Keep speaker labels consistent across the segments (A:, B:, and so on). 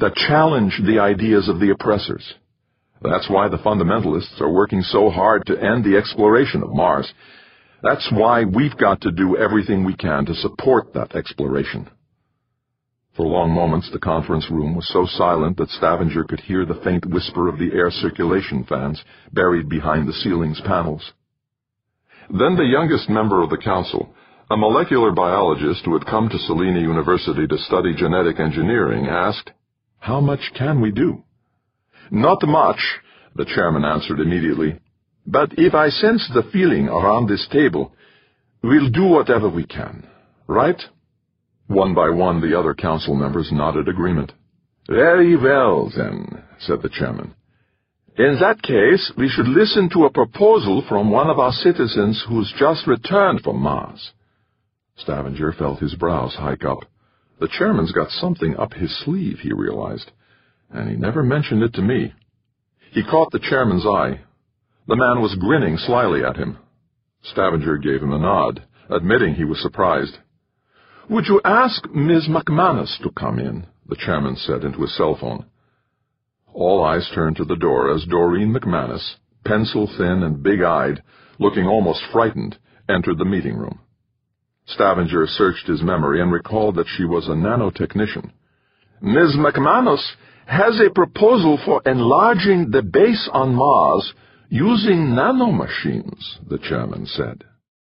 A: that challenge the ideas of the oppressors. That's why the fundamentalists are working so hard to end the exploration of Mars. That's why we've got to do everything we can to support that exploration. For long moments, the conference room was so silent that Stavanger could hear the faint whisper of the air circulation fans buried behind the ceiling's panels. Then the youngest member of the council, a molecular biologist who had come to Salina University to study genetic engineering, asked, "How much can we do?" "Not much," the chairman answered immediately. "But if I sense the feeling around this table, we'll do whatever we can. Right?" One by one, the other council members nodded agreement. "Very well, then," said the chairman. "In that case, we should listen to a proposal from one of our citizens who's just returned from Mars." Stavanger felt his brows hike up. The chairman's got something up his sleeve, he realized, and he never mentioned it to me. He caught the chairman's eye. The man was grinning slyly at him. Stavanger gave him a nod, admitting he was surprised. "Would you ask Ms. McManus to come in?" the chairman said into his cell phone. All eyes turned to the door as Doreen McManus, pencil-thin and big-eyed, looking almost frightened, entered the meeting room. Stavanger searched his memory and recalled that she was a nanotechnician. "Ms. McManus has a proposal for enlarging the base on Mars using nanomachines," the chairman said.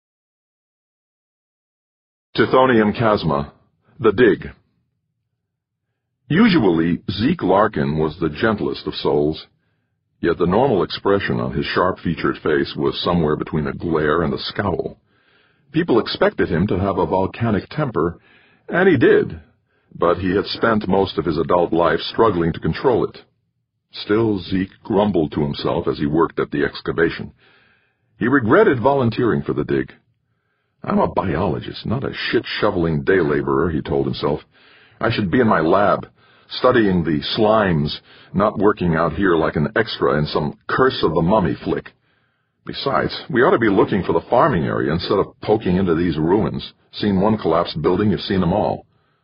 A: Tithonium Chasma, The Dig. Usually, Zeke Larkin was the gentlest of souls, yet the normal expression on his sharp-featured face was somewhere between a glare and a scowl. People expected him to have a volcanic temper, and he did, but he had spent most of his adult life struggling to control it. Still, Zeke grumbled to himself as he worked at the excavation. He regretted volunteering for the dig. "I'm a biologist, not a shit-shoveling day laborer," he told himself. "I should be in my lab, studying the slimes, not working out here like an extra in some Curse of the Mummy flick. Besides, we ought to be looking for the farming area instead of poking into these ruins. Seen one collapsed building, you've seen them all."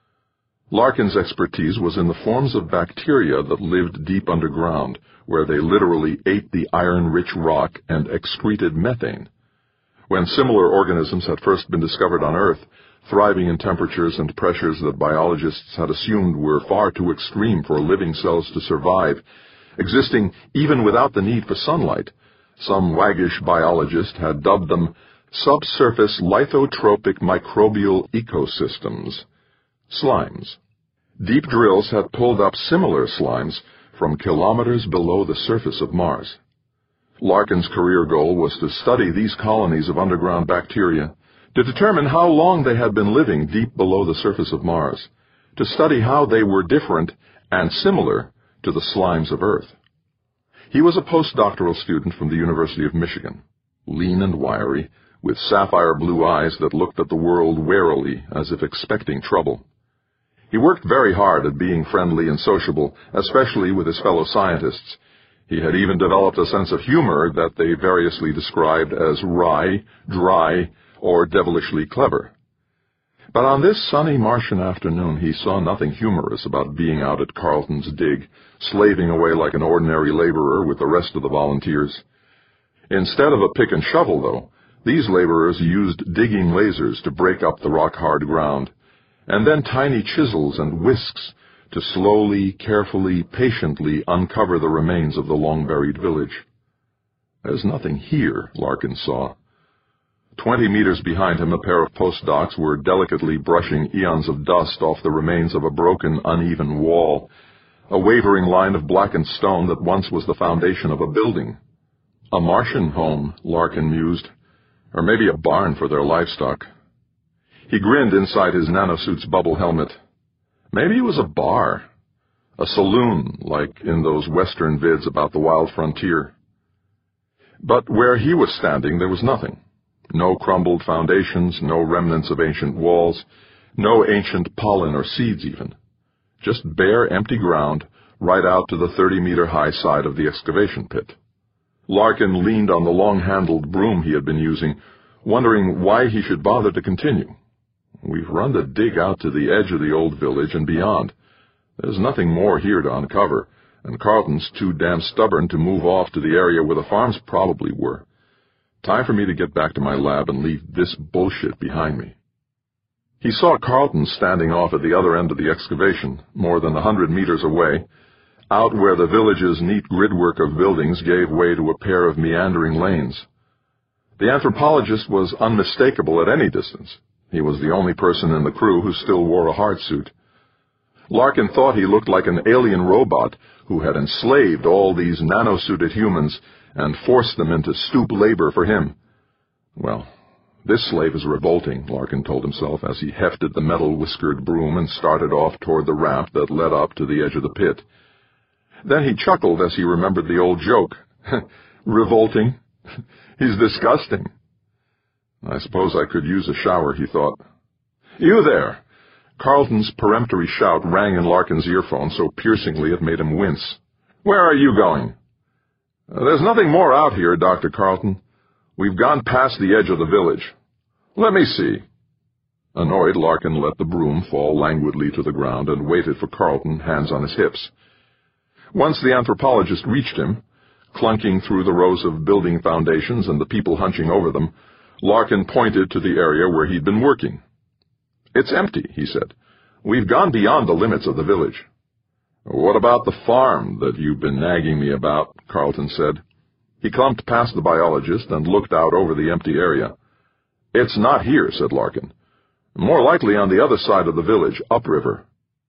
A: Larkin's expertise was in the forms of bacteria that lived deep underground, where they literally ate the iron-rich rock and excreted methane. When similar organisms had first been discovered on Earth, thriving in temperatures and pressures that biologists had assumed were far too extreme for living cells to survive, existing even without the need for sunlight, some waggish biologist had dubbed them subsurface lithotropic microbial ecosystems, slimes. Deep drills had pulled up similar slimes from kilometers below the surface of Mars. Larkin's career goal was to study these colonies of underground bacteria, to determine how long they had been living deep below the surface of Mars, to study how they were different and similar to the slimes of Earth. He was a postdoctoral student from the University of Michigan, lean and wiry, with sapphire blue eyes that looked at the world warily as if expecting trouble. He worked very hard at being friendly and sociable, especially with his fellow scientists. He had even developed a sense of humor that they variously described as wry, dry, or devilishly clever. But on this sunny Martian afternoon he saw nothing humorous about being out at Carlton's dig, slaving away like an ordinary laborer with the rest of the volunteers. Instead of a pick and shovel, though, these laborers used digging lasers to break up the rock-hard ground, and then tiny chisels and whisks to slowly, carefully, patiently uncover the remains of the long-buried village. There's nothing here, Larkin saw. 20 meters behind him, a pair of postdocs were delicately brushing eons of dust off the remains of a broken, uneven wall, a wavering line of blackened stone that once was the foundation of a building. A Martian home, Larkin mused, or maybe a barn for their livestock. He grinned inside his nanosuit's bubble helmet. Maybe it was a bar, a saloon, like in those Western vids about the wild frontier. But where he was standing, there was nothing. No crumbled foundations, no remnants of ancient walls, no ancient pollen or seeds even. Just bare, empty ground right out to the 30-meter-high side of the excavation pit. Larkin leaned on the long-handled broom he had been using, wondering why he should bother to continue. We've run the dig out to the edge of the old village and beyond. There's nothing more here to uncover, and Carlton's too damn stubborn to move off to the area where the farms probably were. Time for me to get back to my lab and leave this bullshit behind me. He saw Carlton standing off at the other end of the excavation, more than 100 meters away, out where the village's neat gridwork of buildings gave way to a pair of meandering lanes. The anthropologist was unmistakable at any distance. He was the only person in the crew who still wore a hard suit. Larkin thought he looked like an alien robot who had enslaved all these nanosuited humans and forced them into stoop labor for him. Well, this slave is revolting, Larkin told himself as he hefted the metal-whiskered broom and started off toward the ramp that led up to the edge of the pit. Then he chuckled as he remembered the old joke. Revolting? He's disgusting. I suppose I could use a shower, he thought. You there! Carlton's peremptory shout rang in Larkin's earphone so piercingly it made him wince. Where are you going? There's nothing more out here, Dr. Carlton. We've gone past the edge of the village. Let me see. Annoyed, Larkin let the broom fall languidly to the ground and waited for Carlton, hands on his hips. Once the anthropologist reached him, clunking through the rows of building foundations and the people hunching over them, Larkin pointed to the area where he'd been working. It's empty, he said. We've gone beyond the limits of the village. What about the farm that you've been nagging me about? Carlton said. He clumped past the biologist and looked out over the empty area. It's not here, said Larkin. More likely on the other side of the village, upriver.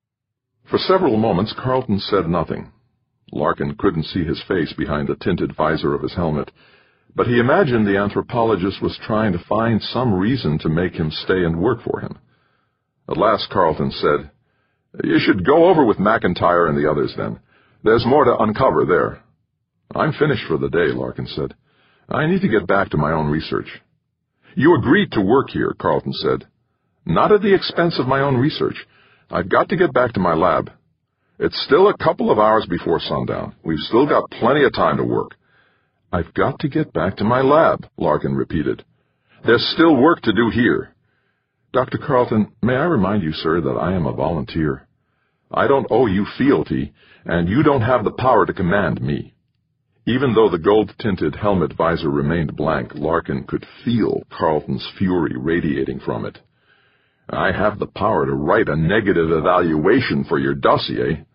A: For several moments Carlton said nothing. Larkin couldn't see his face behind the tinted visor of his helmet, but he imagined the anthropologist was trying to find some reason to make him stay and work for him. At last Carlton said, You should go over with McIntyre and the others, then. There's more to uncover there. I'm finished for the day, Larkin said. I need to get back to my own research. You agreed to work here, Carlton said. Not at the expense of my own research. I've got to get back to my lab. It's still a couple of hours before sundown. We've still got plenty of time to work. I've got to get back to my lab, Larkin repeated. There's still work to do here. Dr. Carlton, may I remind you, sir, that I am a volunteer. I don't owe you fealty, and you don't have the power to command me. Even though the gold-tinted helmet visor remained blank, Larkin could feel Carlton's fury radiating from it. I have the power to write a negative evaluation for your dossier.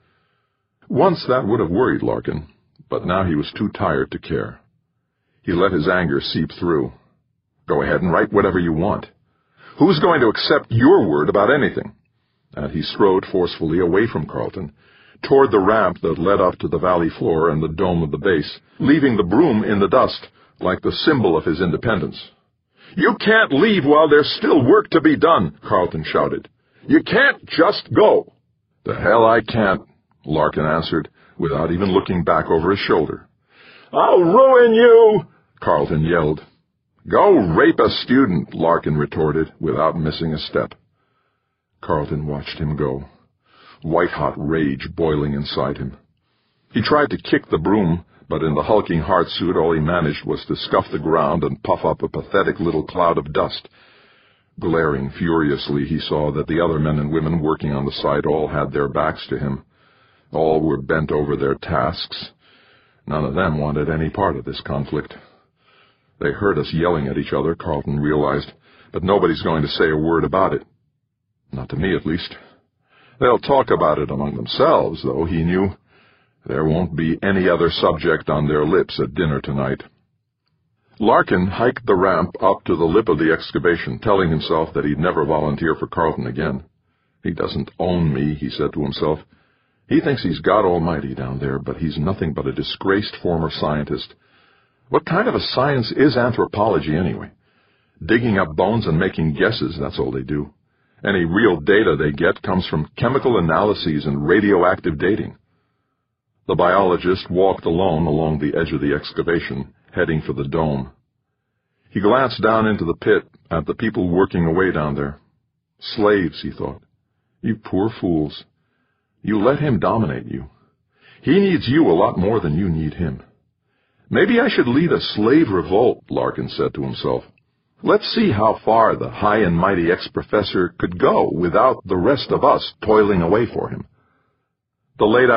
A: Once that would have worried Larkin, but now he was too tired to care. He let his anger seep through. Go ahead and write whatever you want. Who's going to accept your word about anything? And he strode forcefully away from Carlton, toward the ramp that led up to the valley floor and the dome of the base, leaving the broom in the dust, like the symbol of his independence. You can't leave while there's still work to be done, Carlton shouted. You can't just go. The hell I can't, Larkin answered, without even looking back over his shoulder. I'll ruin you, Carlton yelled. Go rape a student, Larkin retorted, without missing a step. Carlton watched him go, white-hot rage boiling inside him. He tried to kick the broom, but in the hulking hard suit all he managed was to scuff the ground and puff up a pathetic little cloud of dust. Glaring furiously, he saw that the other men and women working on the site all had their backs to him. All were bent over their tasks. None of them wanted any part of this conflict. They heard us yelling at each other, Carlton realized, but nobody's going to say a word about it. Not to me, at least. They'll talk about it among themselves, though, he knew. There won't be any other subject on their lips at dinner tonight. Larkin hiked the ramp up to the lip of the excavation, telling himself that he'd never volunteer for Carlton again. He doesn't own me, he said to himself. He thinks he's God Almighty down there, but he's nothing but a disgraced former scientist. What kind of a science is anthropology, anyway? Digging up bones and making guesses, that's all they do. Any real data they get comes from chemical analyses and radioactive dating. The biologist walked alone along the edge of the excavation, heading for the dome. He glanced down into the pit at the people working away down there. Slaves, he thought. You poor fools. You let him dominate you. He needs you a lot more than you need him. Maybe I should lead a slave revolt, Larkin said to himself. Let's see how far the high and mighty ex-professor could go without the rest of us toiling away for him. The late